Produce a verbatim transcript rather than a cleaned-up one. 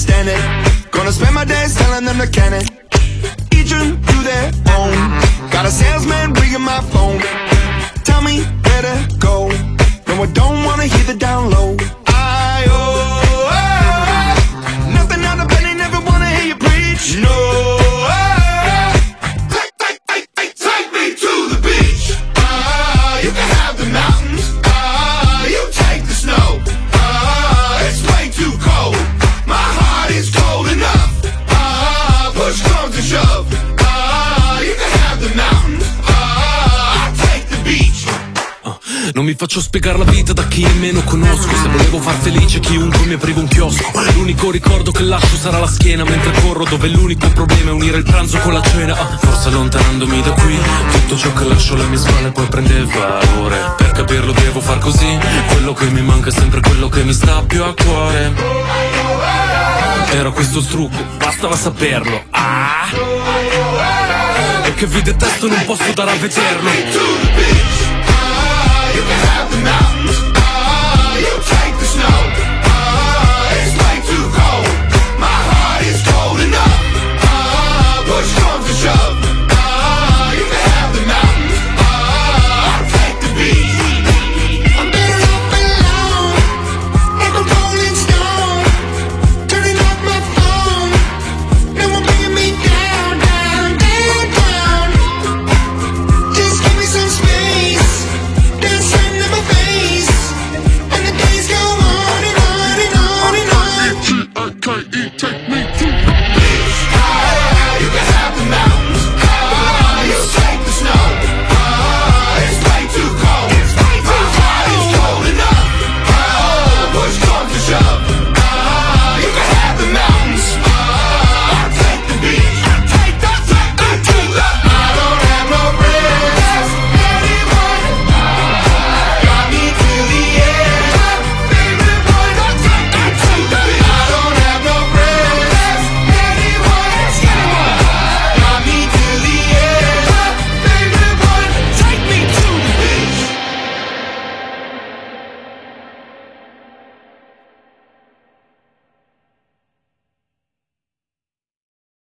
stand it. Gonna spend my days telling them to can it. Each of to their own. Got a salesman ringing my phone. Tell me where to go. No, I don't wanna hear the down low. I oh, oh, nothing out of bed, they never wanna hear you preach. No, oh, take, take, take, take, take me to the beach. Ah, you can have the mountains. Ah, you take the snow. Ah, it's way too cold. My heart is cold enough. Ah, push comes to shove. Ah, you can have the mountains. Ah, I'll take the beach. Non mi faccio spiegare la vita da chi nemmeno conosco. Se volevo far felice chiunque mi aprivo un chiosco. L'unico ricordo che lascio sarà la schiena mentre corro, dove l'unico problema è unire il pranzo con la cena. Forse allontanandomi da qui tutto ciò che lascio alle mie spalle poi prende valore. Per capirlo devo far così. Quello che mi manca è sempre quello che mi sta più a cuore. Era questo strucco, bastava saperlo. Ah! E che vi detesto non posso dare a vederlo. You can have the mountains.